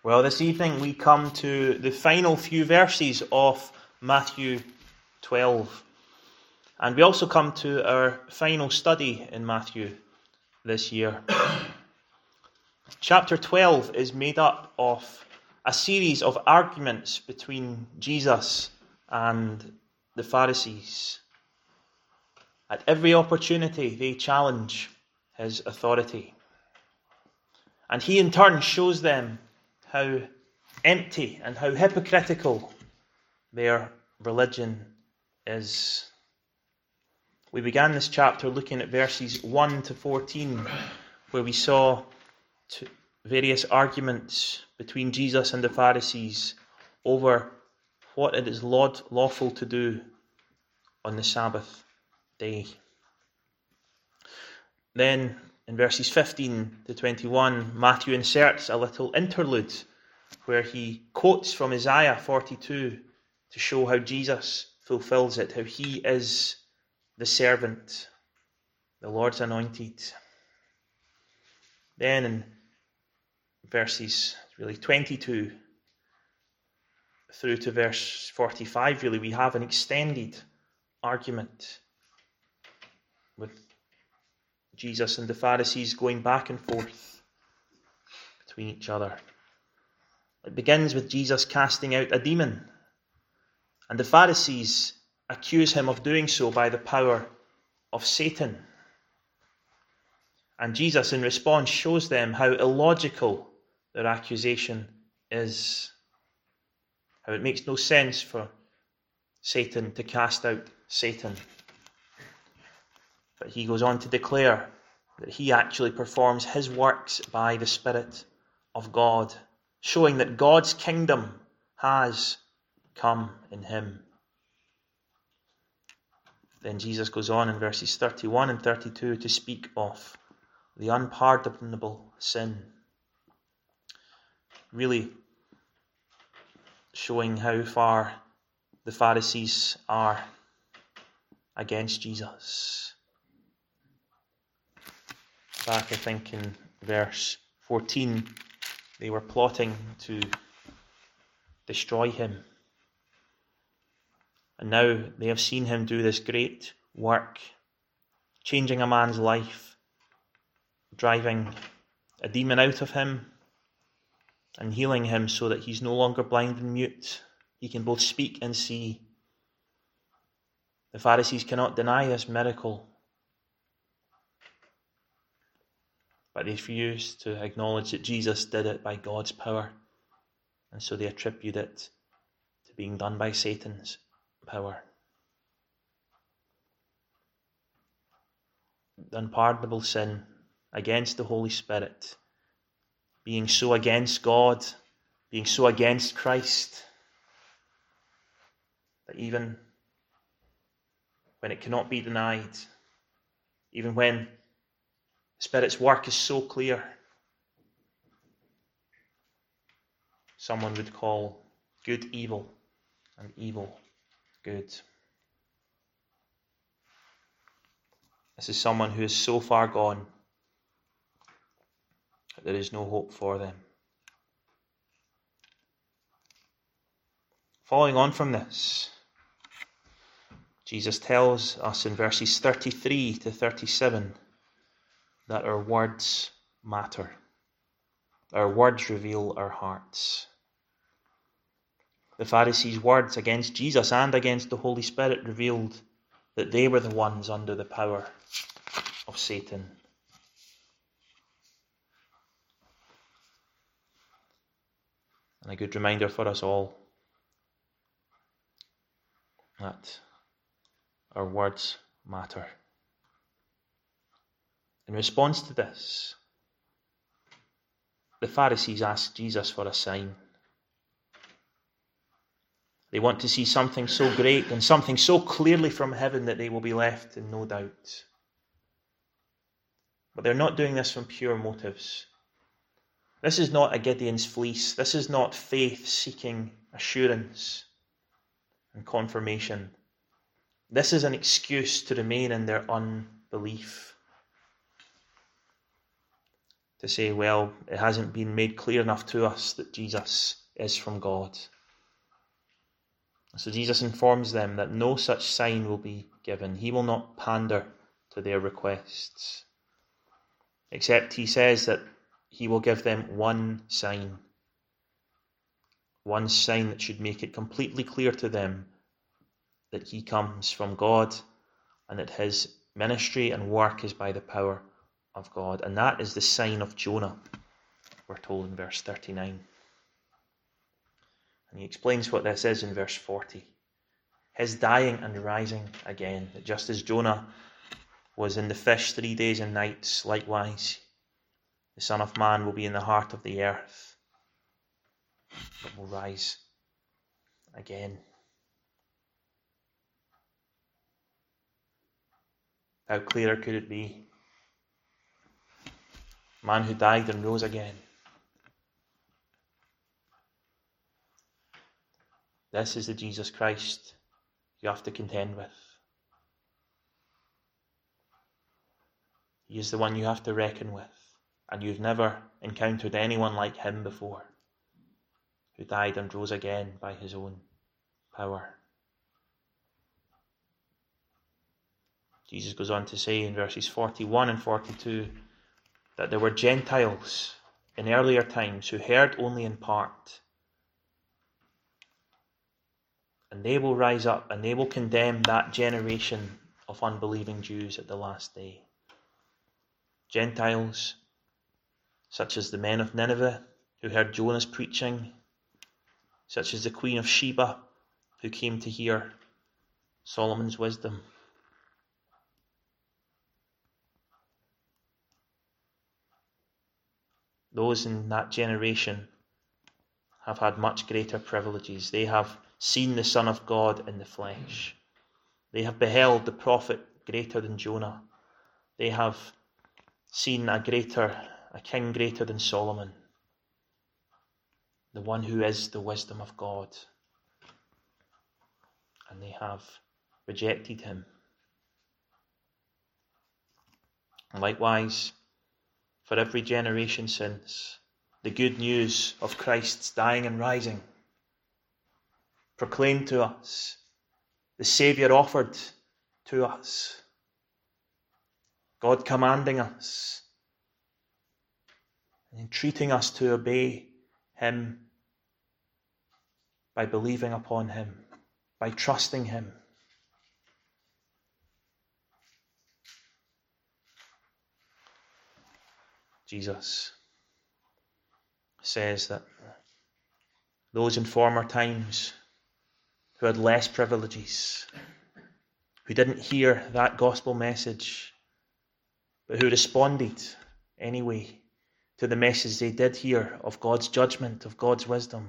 Well, this evening we come to the final few verses of Matthew 12. And we also come to our final study in Matthew this year. Chapter 12 is made up of a series of arguments between Jesus and the Pharisees. At every opportunity, they challenge his authority. And he in turn shows them how empty and how hypocritical their religion is. We began this chapter looking at verses 1 to 14, where we saw various arguments between Jesus and the Pharisees over what it is lawful to do on the Sabbath day. Then, in verses 15 to 21, Matthew inserts a little interlude where he quotes from Isaiah 42 to show how Jesus fulfills it, how he is the servant, the Lord's anointed. Then in verses 22 through to verse 45, we have an extended argument with Jesus and the Pharisees going back and forth between each other. It begins with Jesus casting out a demon, and the Pharisees accuse him of doing so by the power of Satan. And Jesus, in response, shows them how illogical their accusation is, how it makes no sense for Satan to cast out Satan. But he goes on to declare that he actually performs his works by the Spirit of God, showing that God's kingdom has come in him. Then Jesus goes on in verses 31 and 32 to speak of the unpardonable sin, really showing how far the Pharisees are against Jesus. Back, I think, in verse 14, they were plotting to destroy him. And now they have seen him do this great work, changing a man's life, driving a demon out of him, and healing him so that he's no longer blind and mute. He can both speak and see. The Pharisees cannot deny this miracle, but they refuse to acknowledge that Jesus did it by God's power, and so they attribute it to being done by Satan's power. The unpardonable sin against the Holy Spirit, being so against God, being so against Christ, that even when it cannot be denied, even when the Spirit's work is so clear, someone would call good evil and evil good. This is someone who is so far gone that there is no hope for them. Following on from this, Jesus tells us in verses 33 to 37 that our words matter. Our words reveal our hearts. The Pharisees' words against Jesus and against the Holy Spirit revealed that they were the ones under the power of Satan. And a good reminder for us all that our words matter. In response to this, the Pharisees ask Jesus for a sign. They want to see something so great and something so clearly from heaven that they will be left in no doubt. But they're not doing this from pure motives. This is not a Gideon's fleece. This is not faith seeking assurance and confirmation. This is an excuse to remain in their unbelief. to say, well, it hasn't been made clear enough to us that Jesus is from God. So Jesus informs them that no such sign will be given. He will not pander to their requests, except he says that he will give them one sign that should make it completely clear to them that he comes from God and that his ministry and work is by the power of God. And that is the sign of Jonah, we're told in verse 39. And he explains what this is in verse 40. His dying and rising again, that just as Jonah was in the fish 3 days and nights, likewise the Son of Man will be in the heart of the earth, but will rise again. How clearer could it be? Man who died and rose again. This is the Jesus Christ you have to contend with. He is the one you have to reckon with, and you've never encountered anyone like him before, who died and rose again by his own power. Jesus goes on to say in verses 41 and 42 that there were Gentiles in earlier times who heard only in part. And they will rise up and they will condemn that generation of unbelieving Jews at the last day. Gentiles such as the men of Nineveh who heard Jonah's preaching, such as the Queen of Sheba who came to hear Solomon's wisdom. Those in that generation have had much greater privileges. They have seen the Son of God in the flesh. They have beheld the prophet greater than Jonah. They have seen a king greater than Solomon, the one who is the wisdom of God. And they have rejected him. And likewise, for every generation since, the good news of Christ's dying and rising, proclaimed to us, the Saviour offered to us, God commanding us and entreating us to obey him by believing upon him, by trusting him. Jesus says that those in former times who had less privileges, who didn't hear that gospel message, but who responded anyway to the message they did hear of God's judgment, of God's wisdom,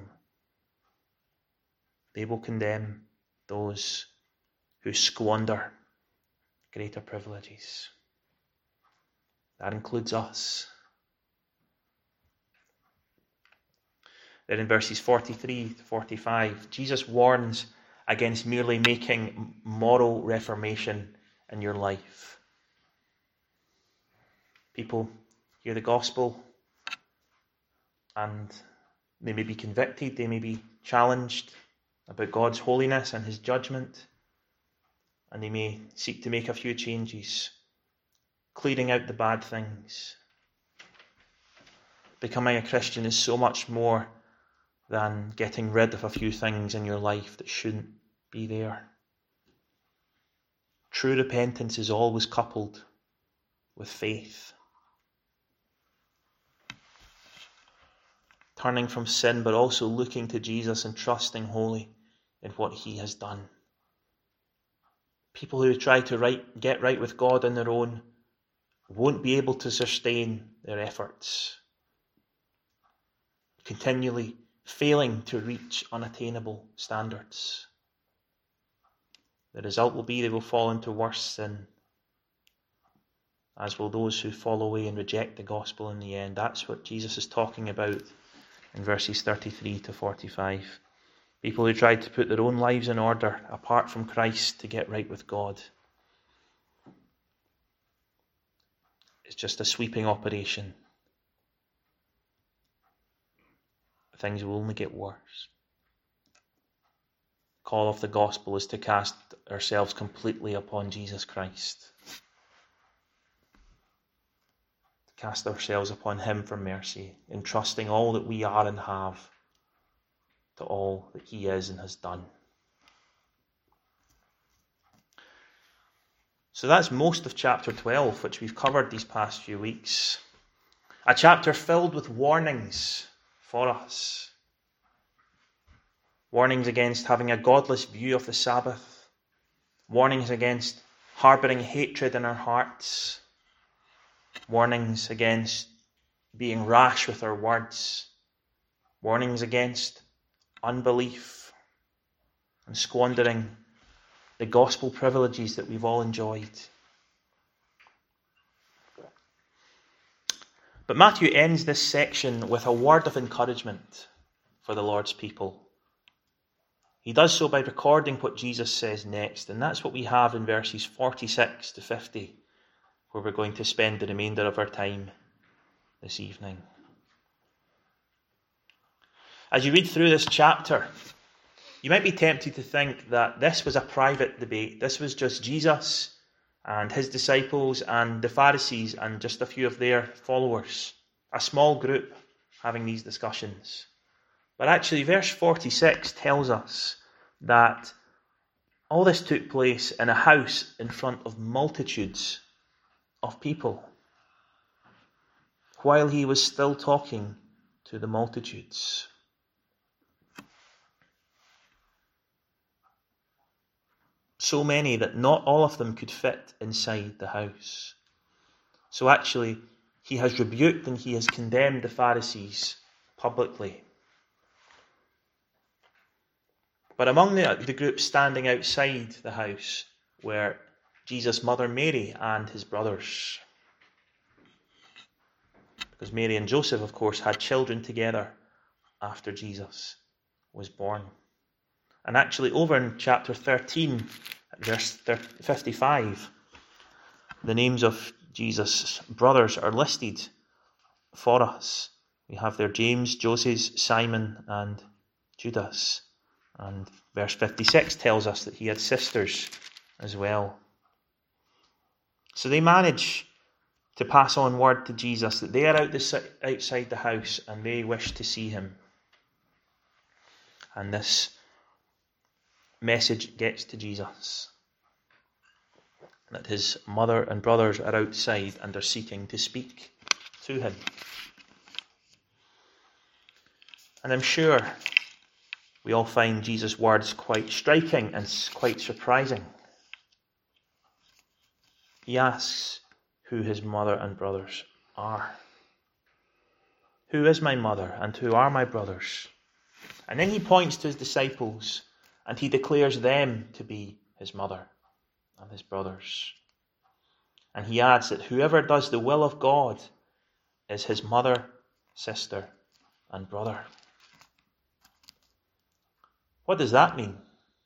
they will condemn those who squander greater privileges. That includes us. Then in verses 43 to 45, Jesus warns against merely making moral reformation in your life. People hear the gospel and they may be convicted, they may be challenged about God's holiness and his judgment, and they may seek to make a few changes, clearing out the bad things. Becoming a Christian is so much more than getting rid of a few things in your life that shouldn't be there. True repentance is always coupled with faith. Turning from sin, but also looking to Jesus and trusting wholly in what he has done. People who try to get right with God on their own won't be able to sustain their efforts, continually failing to reach unattainable standards. The result will be they will fall into worse sin, as will those who fall away and reject the gospel in the end. That's what Jesus is talking about in verses 33 to 45. People who try to put their own lives in order apart from Christ to get right with God. It's just a sweeping operation. things will only get worse. The call of the gospel is to cast ourselves completely upon Jesus Christ. To cast ourselves upon him for mercy, entrusting all that we are and have to all that he is and has done. So that's most of chapter 12, which we've covered these past few weeks. A chapter filled with warnings for us. Warnings against having a godless view of the Sabbath. Warnings against harbouring hatred in our hearts. Warnings against being rash with our words. Warnings against unbelief and squandering the gospel privileges that we've all enjoyed. But Matthew ends this section with a word of encouragement for the Lord's people. He does so by recording what Jesus says next, and that's what we have in verses 46 to 50, where we're going to spend the remainder of our time this evening. As you read through this chapter, you might be tempted to think that this was a private debate. This was just Jesus and his disciples and the Pharisees and just a few of their followers. A small group having these discussions. But actually, verse 46 tells us that all this took place in a house in front of multitudes of people, while he was still talking to the multitudes. So many that not all of them could fit inside the house. So actually, he has rebuked and he has condemned the Pharisees publicly. But among the group standing outside the house were Jesus' mother Mary and his brothers. Because Mary and Joseph, of course, had children together after Jesus was born. And actually, over in chapter 13, verse 55, the names of Jesus' brothers are listed for us. We have there James, Joseph, Simon, and Judas. And verse 56 tells us that he had sisters as well. So they manage to pass on word to Jesus that they are outside the house and they wish to see him. And this message gets to Jesus, that his mother and brothers are outside and are seeking to speak to him. And I'm sure we all find Jesus' words quite striking and quite surprising. He asks who his mother and brothers are. Who is my mother and who are my brothers? And then he points to his disciples and he declares them to be his mother and his brothers. And he adds that whoever does the will of God is his mother, sister, and brother. What does that mean?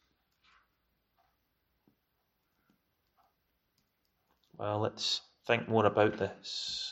Well, let's think more about this.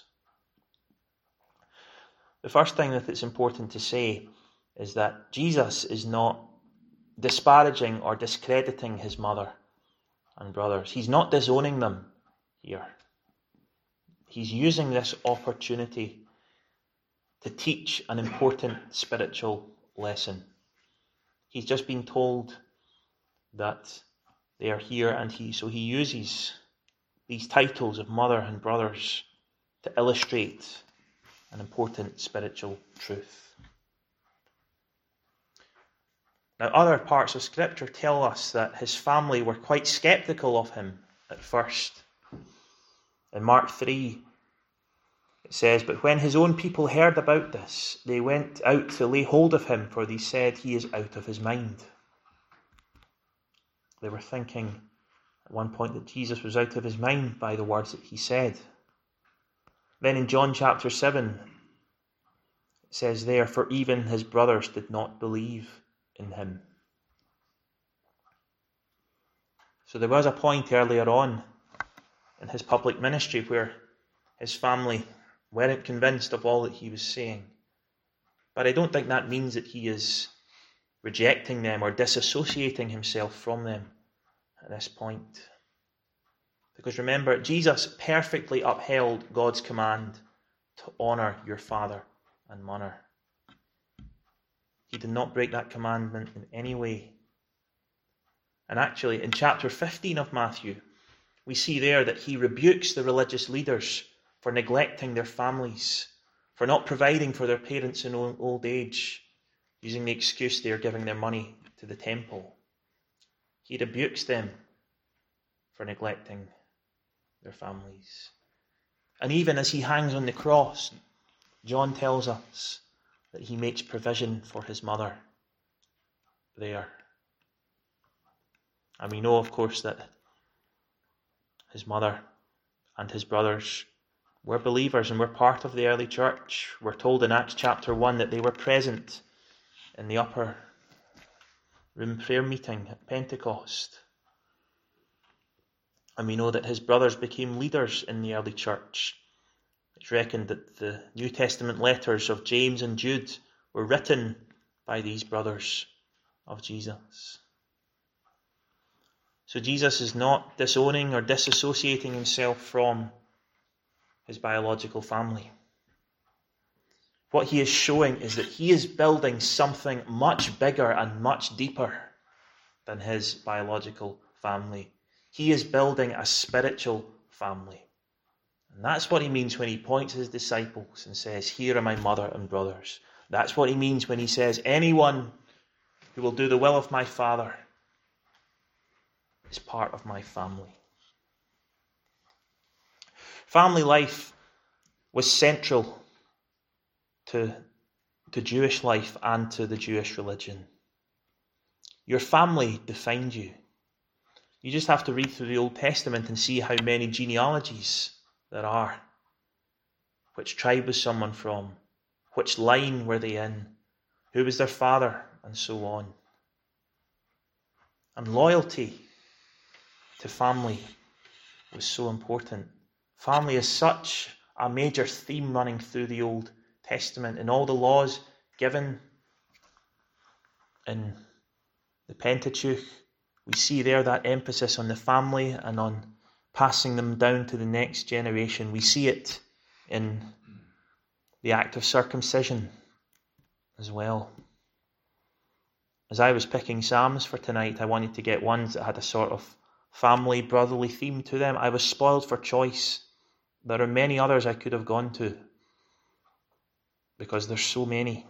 The first thing that it's important to say is that Jesus is not disparaging or discrediting his mother and brothers. He's not disowning them here. He's using this opportunity to teach an important spiritual lesson. He's just been told that they are here, and so he uses these titles of mother and brothers to illustrate an important spiritual truth. Now, other parts of Scripture tell us that his family were quite sceptical of him at first. In Mark 3, it says, "But when his own people heard about this, they went out to lay hold of him, for they said, 'He is out of his mind.'" They were thinking at one point that Jesus was out of his mind by the words that he said. Then in John chapter 7, it says there, "For even his brothers did not believe in him." So there was a point earlier on in his public ministry where his family weren't convinced of all that he was saying. But I don't think that means that he is rejecting them or disassociating himself from them at this point. Because remember, Jesus perfectly upheld God's command to honour your father and mother. He did not break that commandment in any way. And actually, in chapter 15 of Matthew, we see there that he rebukes the religious leaders for neglecting their families, for not providing for their parents in old age, using the excuse they are giving their money to the temple. He rebukes them for neglecting their families. And even as he hangs on the cross, John tells us that he makes provision for his mother there. And we know, of course, that his mother and his brothers were believers and were part of the early church. We're told in Acts chapter 1 that they were present in the upper room prayer meeting at Pentecost. And we know that his brothers became leaders in the early church. It's reckoned that the New Testament letters of James and Jude were written by these brothers of Jesus. So Jesus is not disowning or disassociating himself from his biological family. What he is showing is that he is building something much bigger and much deeper than his biological family. He is building a spiritual family. And that's what he means when he points his disciples and says, "Here are my mother and brothers." That's what he means when he says, "Anyone who will do the will of my Father is part of my family." Family life was central to Jewish life and to the Jewish religion. Your family defined you. You just have to read through the Old Testament and see how many genealogies there are. Which tribe was someone from? Which line were they in? Who was their father? And so on. And loyalty to family was so important. Family is such a major theme running through the Old Testament. In all the laws given in the Pentateuch, we see there that emphasis on the family and on passing them down to the next generation. We see it in the act of circumcision as well. As I was picking Psalms for tonight, I wanted to get ones that had a sort of family, brotherly theme to them. I was spoiled for choice. There are many others I could have gone to because there's so many.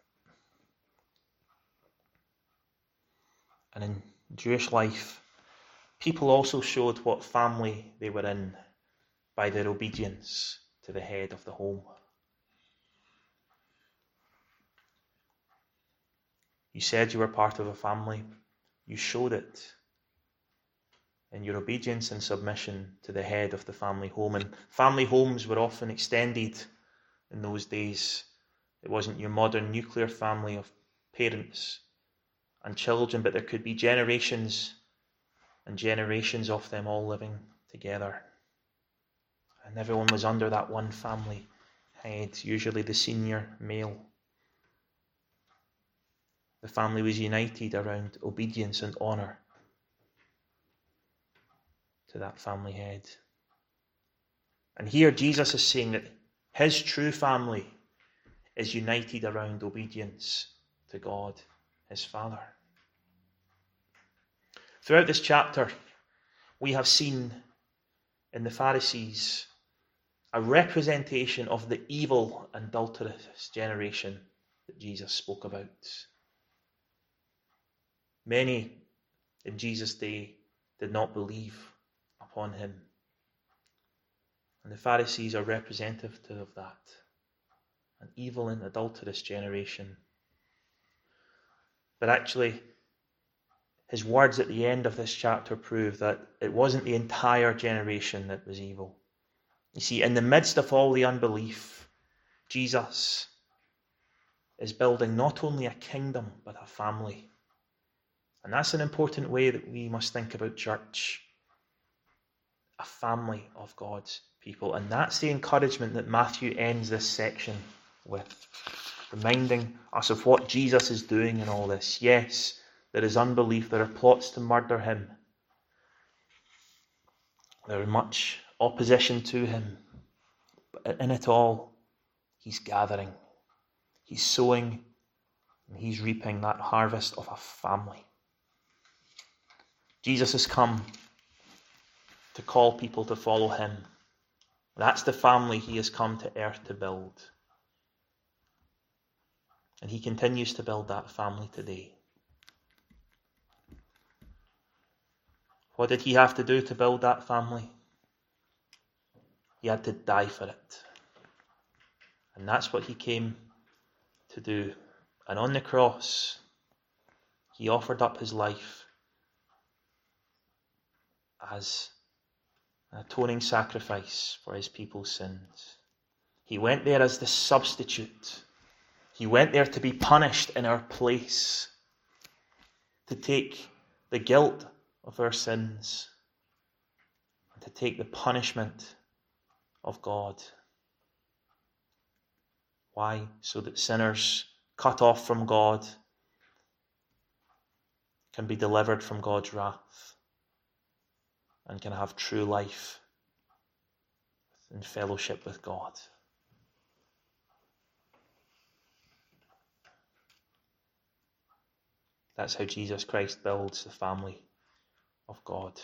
And in Jewish life, people also showed what family they were in by their obedience to the head of the home. You said you were part of a family. You showed it in your obedience and submission to the head of the family home. And family homes were often extended in those days. It wasn't your modern nuclear family of parents and children, but there could be generations and generations of them all living together. And everyone was under that one family head, usually the senior male. The family was united around obedience and honour to that family head. And here Jesus is saying that his true family is united around obedience to God, his Father. Throughout this chapter, we have seen in the Pharisees a representation of the evil and adulterous generation that Jesus spoke about. Many in Jesus' day did not believe upon him. And the Pharisees are representative of that. An evil and adulterous generation. But actually, his words at the end of this chapter prove that it wasn't the entire generation that was evil. You see, in the midst of all the unbelief, Jesus is building not only a kingdom, but a family. And that's an important way that we must think about church. A family of God's people. And that's the encouragement that Matthew ends this section with. reminding us of what Jesus is doing in all this. Yes, there is unbelief. There are plots to murder him. There is much opposition to him. But in it all, he's gathering. He's sowing and he's reaping that harvest of a family. Jesus has come to call people to follow him. That's the family he has come to earth to build. And he continues to build that family today. What did he have to do to build that family? He had to die for it. And that's what he came to do. And on the cross, he offered up his life as an atoning sacrifice for his people's sins. He went there as the substitute. He went there to be punished in our place, to take the guilt of our sins, and to take the punishment of God. Why? So that sinners cut off from God can be delivered from God's wrath and can have true life in fellowship with God. That's how Jesus Christ builds the family of God.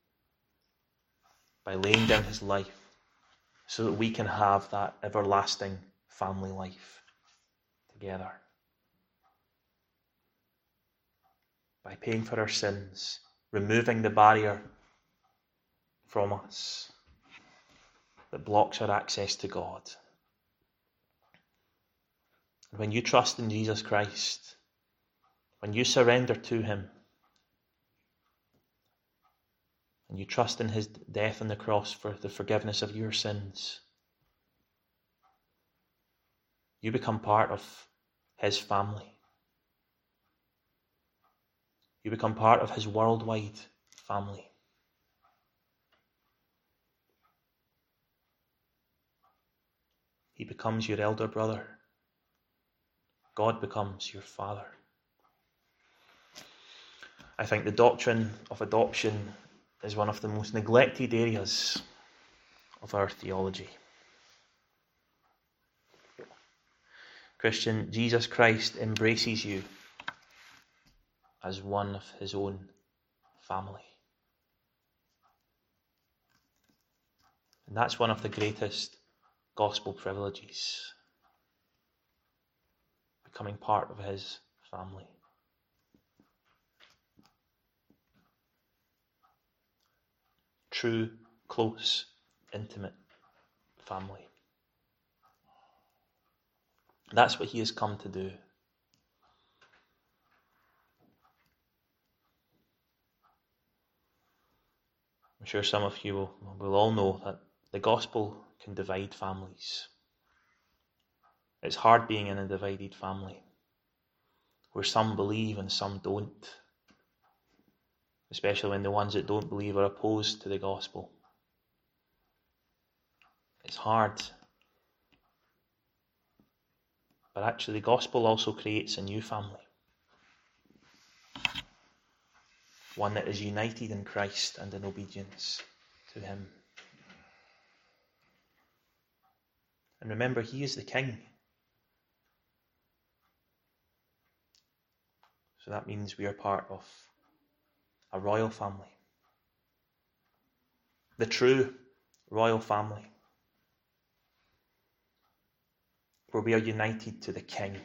By laying down his life so that we can have that everlasting family life together. By paying for our sins, removing the barrier from us that blocks our access to God. And when you trust in Jesus Christ, when you surrender to him, and you trust in his death on the cross for the forgiveness of your sins, you become part of his family. You become part of his worldwide family. He becomes your elder brother. God becomes your father. I think the doctrine of adoption is one of the most neglected areas of our theology. Christian, Jesus Christ embraces you as one of his own family. And that's one of the greatest gospel privileges, becoming part of his family. True, close, intimate family. That's what he has come to do. I'm sure some of you will all know that the gospel can divide families. It's hard being in a divided family, where some believe and some don't, especially when the ones that don't believe are opposed to the gospel. It's hard. But actually, the gospel also creates a new family. One that is united in Christ and in obedience to him. And remember, he is the king. So that means we are part of a royal family. The true royal family. Where we are united to the king.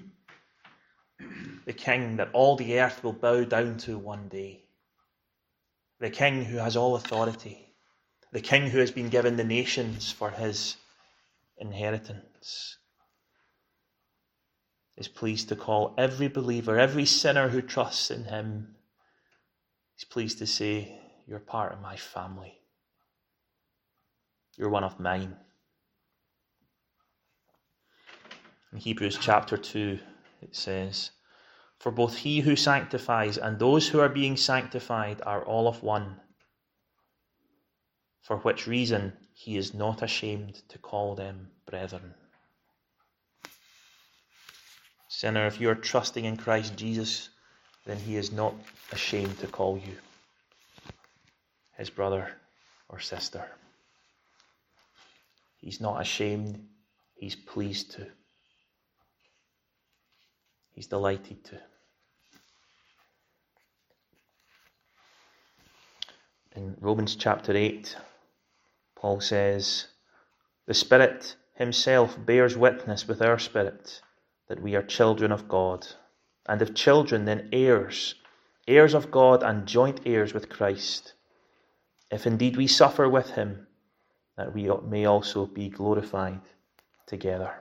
The king that all the earth will bow down to one day. The king who has all authority. The king who has been given the nations for his inheritance. Is pleased to call every believer, every sinner who trusts in him, he's pleased to say, you're part of my family. You're one of mine. In Hebrews chapter 2, it says, for both he who sanctifies and those who are being sanctified are all of one, for which reason he is not ashamed to call them brethren. Sinner, if you are trusting in Christ Jesus, then he is not ashamed to call you his brother or sister. He's not ashamed. He's pleased to. He's delighted to. In Romans chapter 8, Paul says, "The Spirit himself bears witness with our spirit that we are children of God. And if children, then heirs, heirs of God and joint heirs with Christ. If indeed we suffer with him, that we may also be glorified together."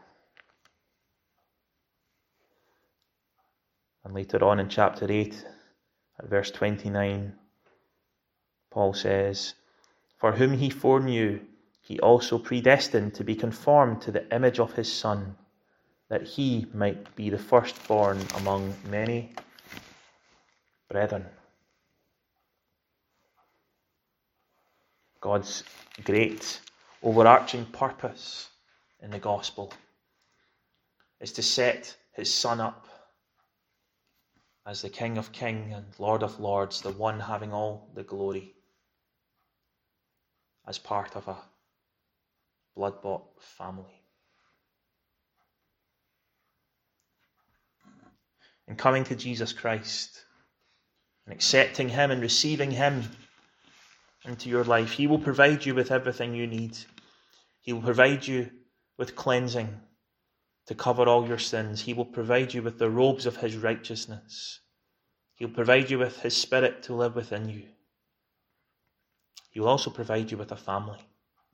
And later on in chapter 8, at verse 29, Paul says, "For whom he foreknew, he also predestined to be conformed to the image of his Son, that he might be the firstborn among many brethren." God's great overarching purpose in the gospel is to set his Son up as the King of Kings and Lord of Lords, the one having all the glory, as part of a blood-bought family. In coming to Jesus Christ and accepting him and receiving him into your life, he will provide you with everything you need. He will provide you with cleansing to cover all your sins. He will provide you with the robes of his righteousness. He'll provide you with his Spirit to live within you. He will also provide you with a family.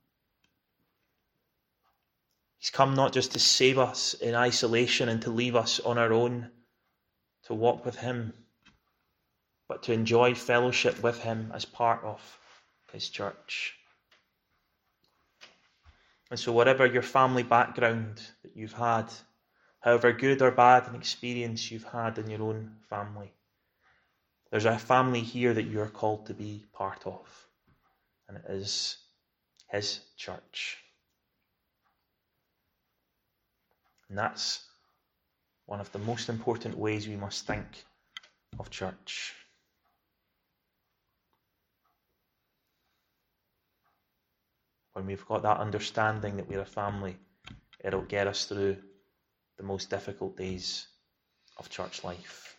He's come not just to save us in isolation and to leave us on our own to walk with him, but to enjoy fellowship with him as part of his church. And so whatever your family background that you've had, however good or bad an experience you've had in your own family, there's a family here that you are called to be part of, and it is his church. And that's one of the most important ways we must think of church. When we've got that understanding that we're a family, it'll get us through the most difficult days of church life.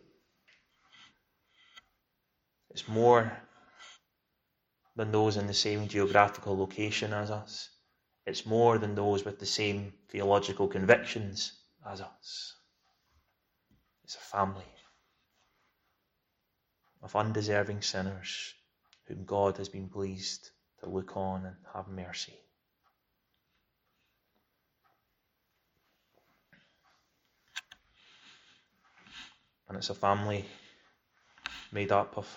It's more than those in the same geographical location as us. It's more than those with the same theological convictions as us. It's a family of undeserving sinners whom God has been pleased to look on and have mercy. And it's a family made up of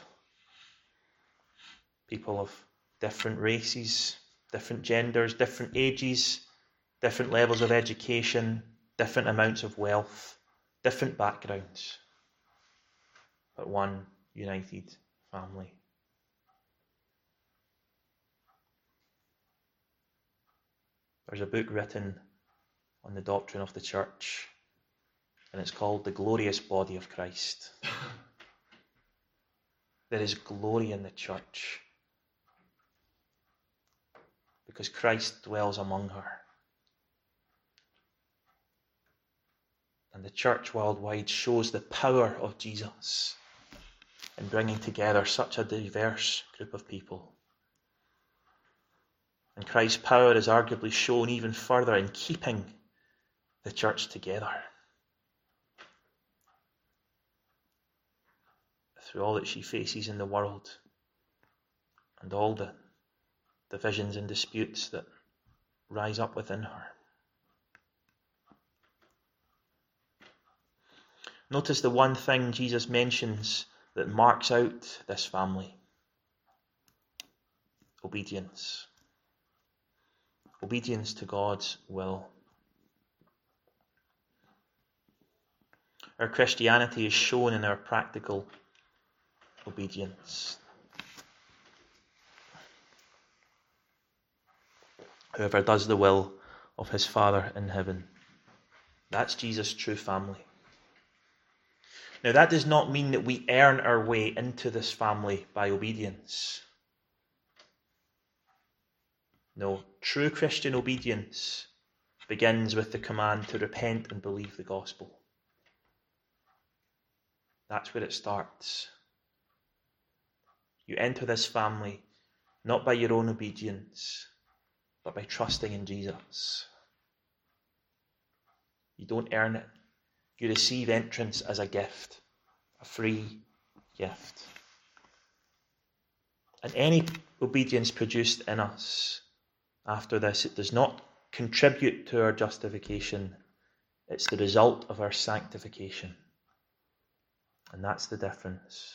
people of different races, different genders, different ages, different levels of education, different amounts of wealth, different backgrounds, but one united family. There's a book written on the doctrine of the church, and it's called The Glorious Body of Christ. There is glory in the church because Christ dwells among her. And the church worldwide shows the power of Jesus in bringing together such a diverse group of people. And Christ's power is arguably shown even further in keeping the church together through all that she faces in the world and all the divisions and disputes that rise up within her. Notice the one thing Jesus mentions that marks out this family: obedience. Obedience to God's will. Our Christianity is shown in our practical obedience. Whoever does the will of his Father in heaven, that's Jesus' true family. Now, that does not mean that we earn our way into this family by obedience. No, true Christian obedience begins with the command to repent and believe the gospel. That's where it starts. You enter this family not by your own obedience, but by trusting in Jesus. You don't earn it. You receive entrance as a gift, a free gift. And any obedience produced in us after this, it does not contribute to our justification. It's the result of our sanctification. And that's the difference.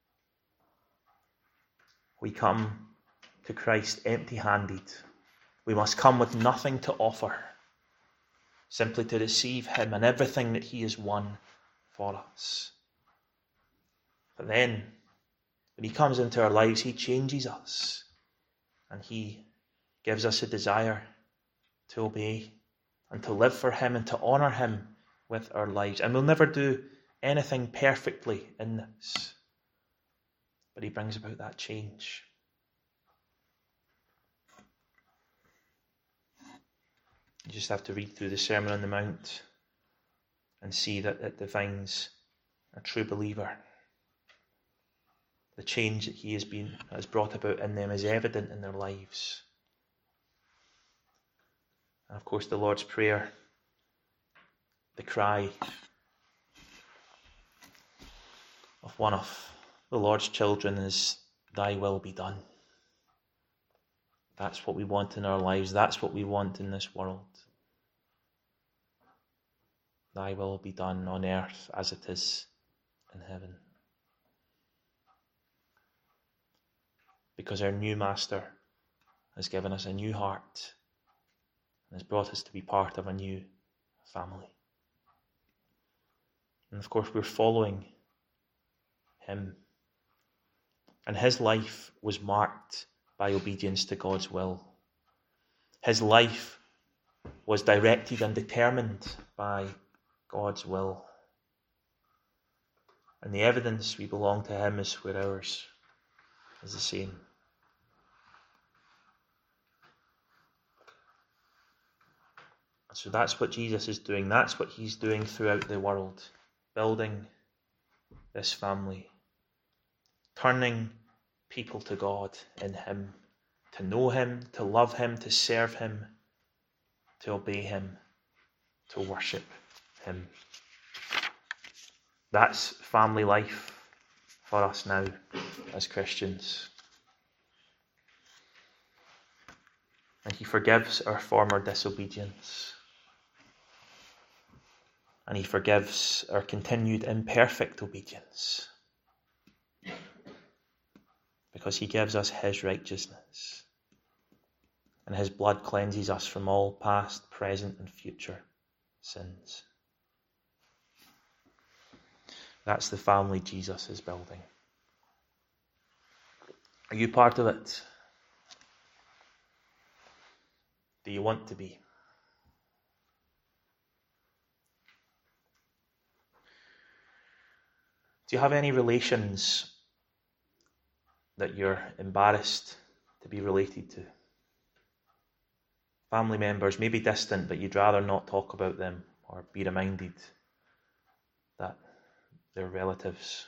We come to Christ empty-handed. We must come with nothing to offer, simply to receive him and everything that he has won for us. But then, when he comes into our lives, he changes us, and he gives us a desire to obey and to live for him and to honour him with our lives. And we'll never do anything perfectly in this, but he brings about that change. You just have to read through the Sermon on the Mount and see that it defines a true believer. The change that he has brought about in them is evident in their lives. And of course, the Lord's Prayer, the cry of one of the Lord's children is, "Thy will be done." That's what we want in our lives. That's what we want in this world. Thy will be done on earth as it is in heaven. Because our new Master has given us a new heart and has brought us to be part of a new family. And of course, we're following him. And his life was marked by obedience to God's will. His life was directed and determined by God's will. And the evidence we belong to him is where ours is the same. So that's what Jesus is doing. That's what he's doing throughout the world. Building this family. Turning people to God in him. To know him, to love him, to serve him, to obey him, to worship him. That's family life for us now as Christians. And he forgives our former disobedience. And he forgives our continued imperfect obedience. Because he gives us his righteousness. And his blood cleanses us from all past, present, and future sins. That's the family Jesus is building. Are you part of it? Do you want to be? Do you have any relations that you're embarrassed to be related to? Family members, maybe distant, but you'd rather not talk about them or be reminded that they're relatives.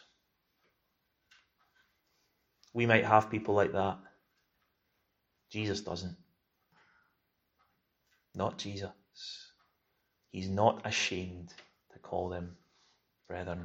We might have people like that. Jesus doesn't. Not Jesus. He's not ashamed to call them brethren.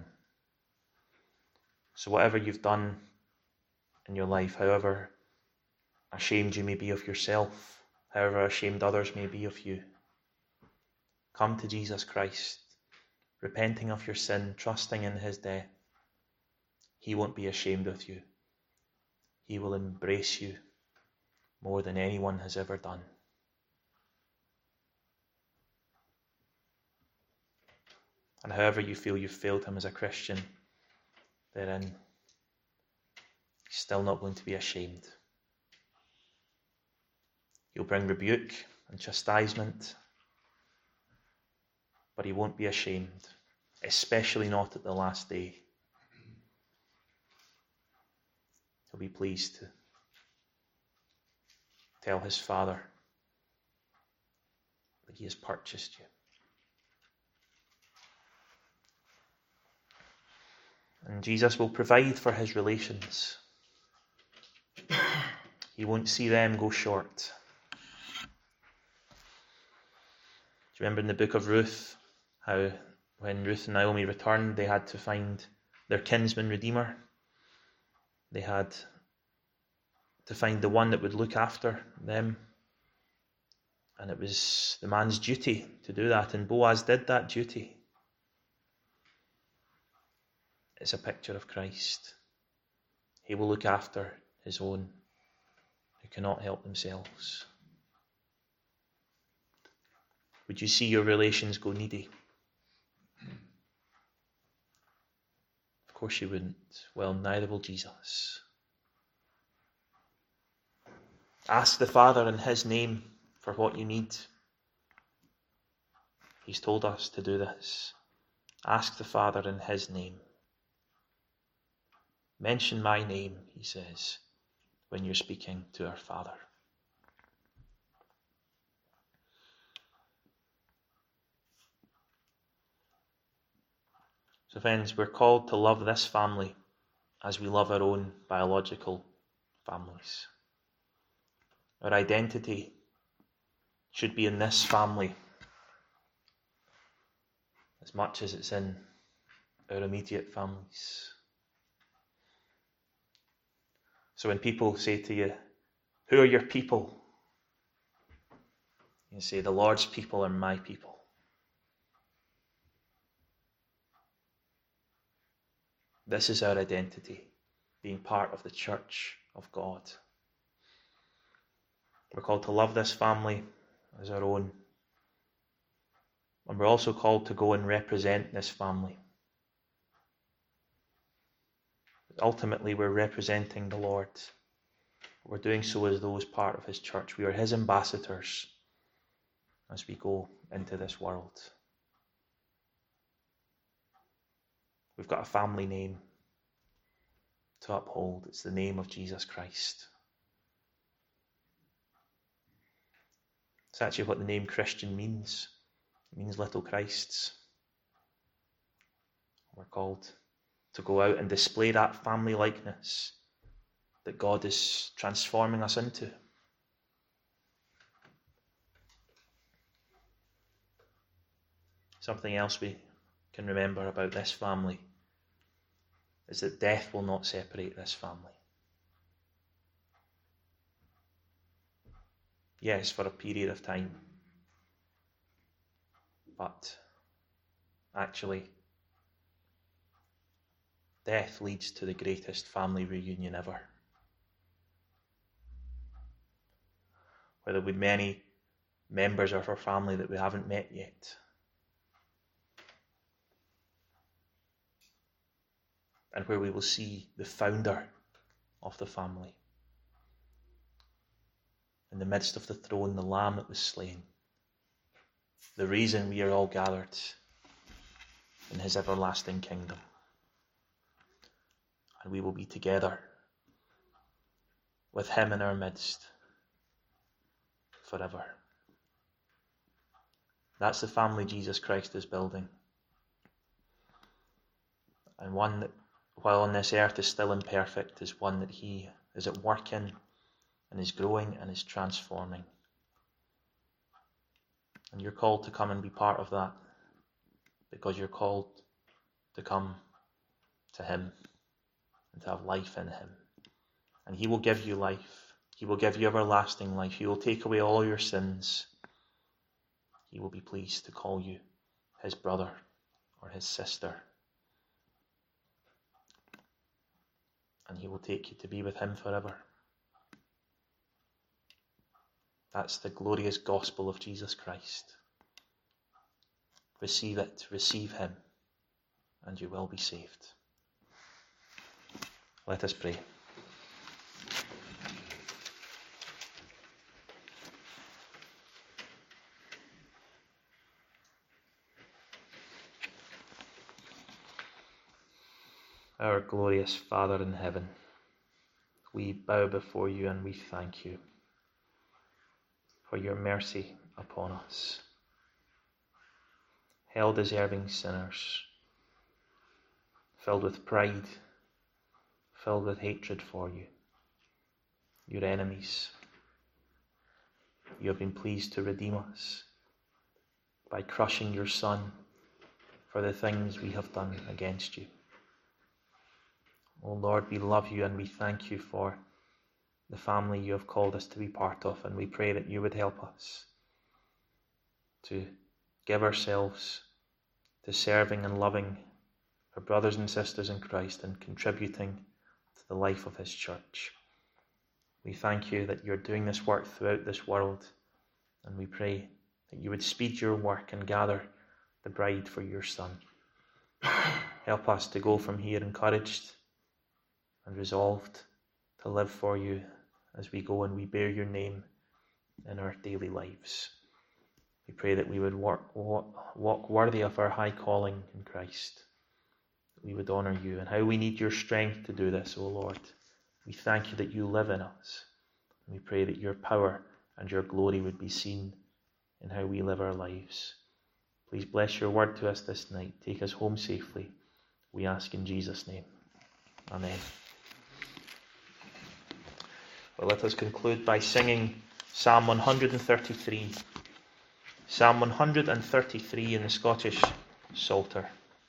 So whatever you've done in your life, however ashamed you may be of yourself, however ashamed others may be of you, come to Jesus Christ, repenting of your sin, trusting in his death. He won't be ashamed of you. He will embrace you more than anyone has ever done. And however you feel you've failed him as a Christian, therein, he's still not going to be ashamed. He'll bring rebuke and chastisement, but he won't be ashamed, especially not at the last day, He'll be pleased to tell his Father that he has purchased you. And Jesus will provide for his relations. He won't see them go short. Do you remember in the book of Ruth how when Ruth and Naomi returned, they had to find their kinsman redeemer? They had to find the one that would look after them. And it was the man's duty to do that. And Boaz did that duty. It's a picture of Christ. He will look after his own who cannot help themselves. Would you see your relations go needy? Of course you wouldn't. Well, neither will Jesus. Ask the Father in his name for what you need. He's told us to do this. Ask the Father in his name. Mention my name, he says, when you're speaking to our Father. So friends, we're called to love this family as we love our own biological families. Our identity should be in this family as much as it's in our immediate families. So when people say to you, who are your people? You say, the Lord's people are my people. This is our identity, being part of the church of God. We're called to love this family as our own. And we're also called to go and represent this family. Ultimately, we're representing the Lord. We're doing so as those part of his church. We are his ambassadors as we go into this world. We've got a family name to uphold. It's the name of Jesus Christ. It's actually what the name Christian means. It means little Christs. We're called to go out and display that family likeness that God is transforming us into. Something else we can remember about this family is that death will not separate this family. Yes, for a period of time. But actually, death leads to the greatest family reunion ever. Where there will be many members of our family that we haven't met yet. And where we will see the founder of the family. In the midst of the throne, the Lamb that was slain. The reason we are all gathered in his everlasting kingdom. And we will be together with him in our midst forever. That's the family Jesus Christ is building. And one that, while on this earth is still imperfect, is one that he is at work in and is growing and is transforming. And you're called to come and be part of that because you're called to come to him and to have life in him. And he will give you life. He will give you everlasting life. He will take away all your sins. He will be pleased to call you his brother or his sister. And he will take you to be with him forever. That's the glorious gospel of Jesus Christ. Receive it, receive him, and you will be saved. Let us pray. Our glorious Father in heaven, we bow before you and we thank you for your mercy upon us. Hell-deserving sinners, filled with pride, filled with hatred for you, your enemies. You have been pleased to redeem us by crushing your Son for the things we have done against you. Oh Lord, we love you and we thank you for the family you have called us to be part of, and we pray that you would help us to give ourselves to serving and loving our brothers and sisters in Christ and contributing to the life of his church. We thank you that you're doing this work throughout this world, and we pray that you would speed your work and gather the bride for your Son. Help us to go from here encouraged and resolved to live for you as we go and we bear your name in our daily lives. We pray that we would walk worthy of our high calling in Christ. That we would honour you, and how we need your strength to do this, O Lord. We thank you that you live in us. We pray that your power and your glory would be seen in how we live our lives. Please bless your word to us this night. Take us home safely. We ask in Jesus' name. Amen. Well, let us conclude by singing Psalm 133. Psalm 133 in the Scottish Psalter.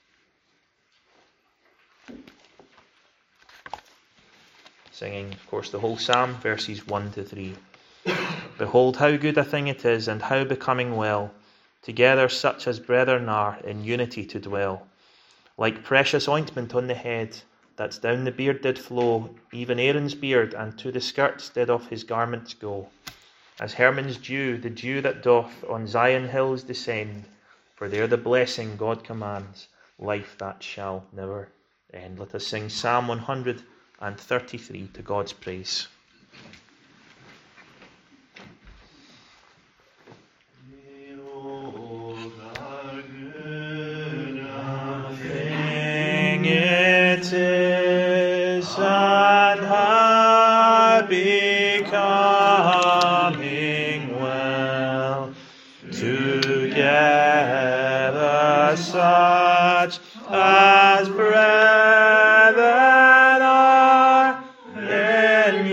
Singing, of course, the whole psalm, verses 1 to 3. Behold, how good a thing it is, and how becoming well, together such as brethren are, in unity to dwell. Like precious ointment on the head, that down the beard did flow, even Aaron's beard, and to the skirts did of his garments go. As Hermon's dew, the dew that doth on Zion hills descend, for there the blessing God commands, life that shall never end. Let us sing Psalm 133 to God's praise. It is and had becoming well together such as brethren are in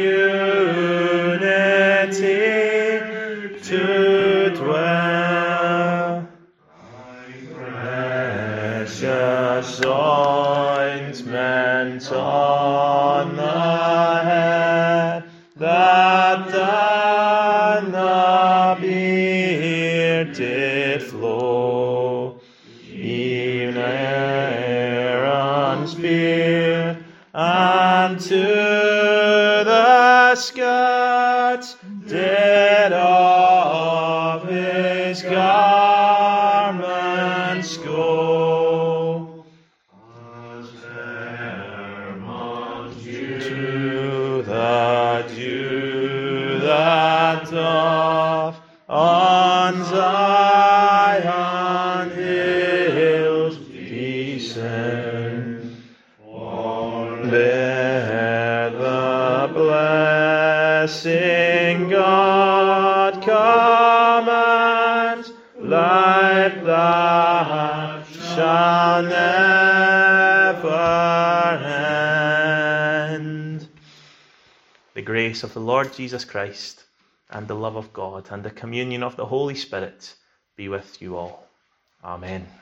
unity to dwell. Precious ointment on the head, that down the beard did flow, even Aaron's beard, and to the skirts did of his garments go. Doth on Zion hills descend, bear the blessing God commands, life that shall never end. The grace of the Lord Jesus Christ, and the love of God, and the communion of the Holy Spirit be with you all. Amen.